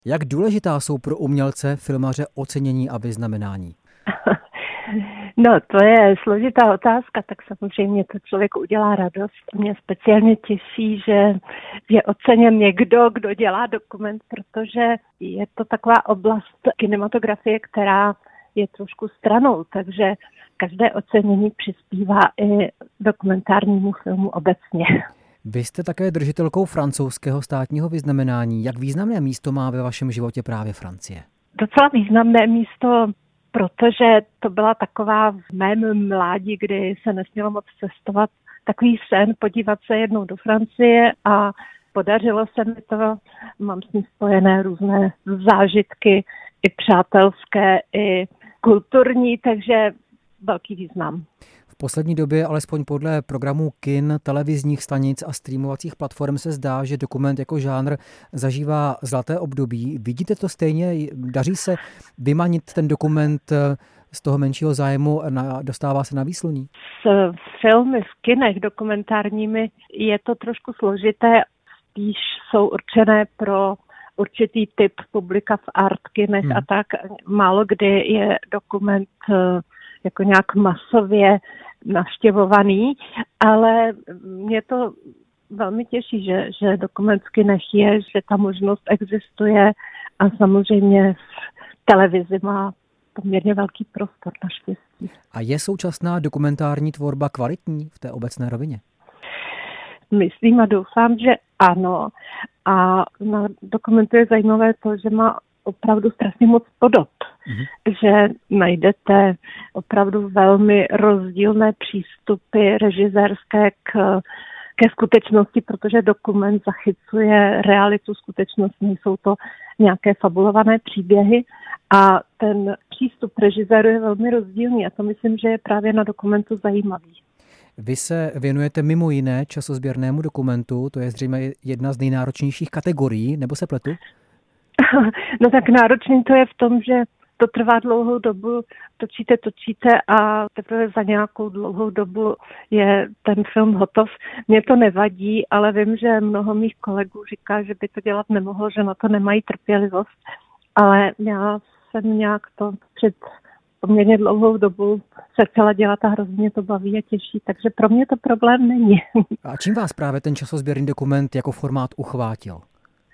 Jak důležitá jsou pro umělce, filmaře ocenění a vyznamenání? No, to je složitá otázka, tak samozřejmě to člověku udělá radost. Mě speciálně těší, že je oceněn někdo, kdo dělá dokument, protože je to taková oblast kinematografie, která je trošku stranou, takže každé ocenění přispívá i dokumentárnímu filmu obecně. Vy jste také držitelkou francouzského státního vyznamenání. Jak významné místo má ve vašem životě právě Francie? Docela významné místo, protože to byla taková v mém mládí, kdy se nesmělo moc cestovat, takový sen podívat se jednou do Francie a podařilo se mi to. Mám s ní spojené různé zážitky, i přátelské, i kulturní, takže velký význam. V poslední době, alespoň podle programů kin, televizních stanic a streamovacích platform se zdá, že dokument jako žánr zažívá zlaté období. Vidíte to stejně? Daří se vymanit ten dokument z toho menšího zájmu a dostává se na výsluní? S filmy v kinech dokumentárními je to trošku složité. Spíš jsou určené pro určitý typ publika v art kinech a tak. Málo kdy je dokument jako nějak masově navštěvovaný, ale mě to velmi těší, že dokument v kinech je, že ta možnost existuje a samozřejmě v televizi má poměrně velký prostor naštěstí. A je současná dokumentární tvorba kvalitní v té obecné rovině? Myslím a doufám, že ano. A na dokumentu je zajímavé to, že má opravdu strašně moc podob. Že najdete opravdu velmi rozdílné přístupy režisérské ke skutečnosti, protože dokument zachycuje realitu skutečnosti, nejsou to nějaké fabulované příběhy a ten přístup režiséru je velmi rozdílný a to myslím, že je právě na dokumentu zajímavý. Vy se věnujete mimo jiné časozběrnému dokumentu, to je zřejmě jedna z nejnáročnějších kategorií, nebo se pletu? No tak náročný to je v tom, že to trvá dlouhou dobu, točíte a teprve za nějakou dlouhou dobu je ten film hotov. Mně to nevadí, ale vím, že mnoho mých kolegů říká, že by to dělat nemohlo, že na to nemají trpělivost, ale já jsem nějak to před poměrně dlouhou dobu se chtěla dělat a hrozně to baví a těší, takže pro mě to problém není. A čím vás právě ten časozběrný dokument jako formát uchvátil?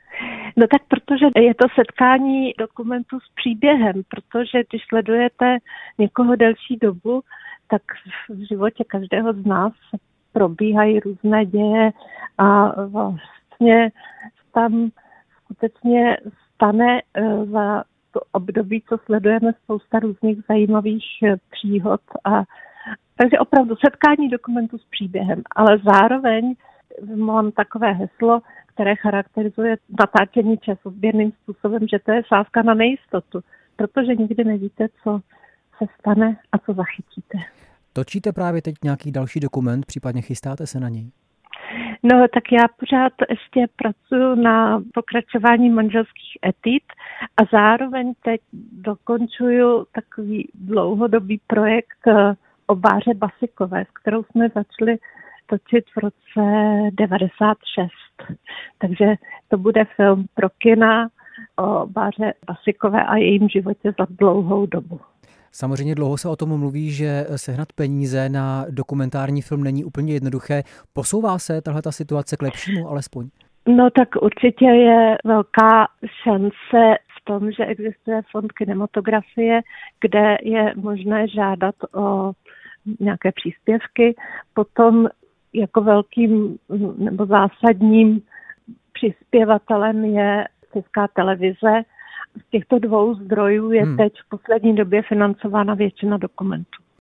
No tak protože je to setkání dokumentu s příběhem, protože když sledujete někoho delší dobu, tak v životě každého z nás probíhají různé děje a vlastně tam skutečně stane za to období, co sledujeme, spousta různých zajímavých příhod. Takže opravdu setkání dokumentu s příběhem, ale zároveň mám takové heslo, které charakterizuje natáčení časozběrným způsobem, že to je sázka na nejistotu, protože nikdy nevíte, co se stane a co zachytíte. Točíte právě teď nějaký další dokument, případně chystáte se na něj? No, tak já pořád ještě pracuji na pokračování manželských etid a zároveň teď dokončuju takový dlouhodobý projekt o Báře Basikové, s kterou jsme začali točit v roce 96. Takže to bude film pro kina o Báře Basikové a jejím životě za dlouhou dobu. Samozřejmě dlouho se o tom mluví, že sehnat peníze na dokumentární film není úplně jednoduché. Posouvá se tahleta situace k lepšímu alespoň? No tak určitě je velká šance v tom, že existuje fond kinematografie, kde je možné žádat o nějaké příspěvky. Potom jako velkým nebo zásadním přispěvatelem je Česká televize. Z těchto dvou zdrojů je teď v poslední době financována většina dokumentů.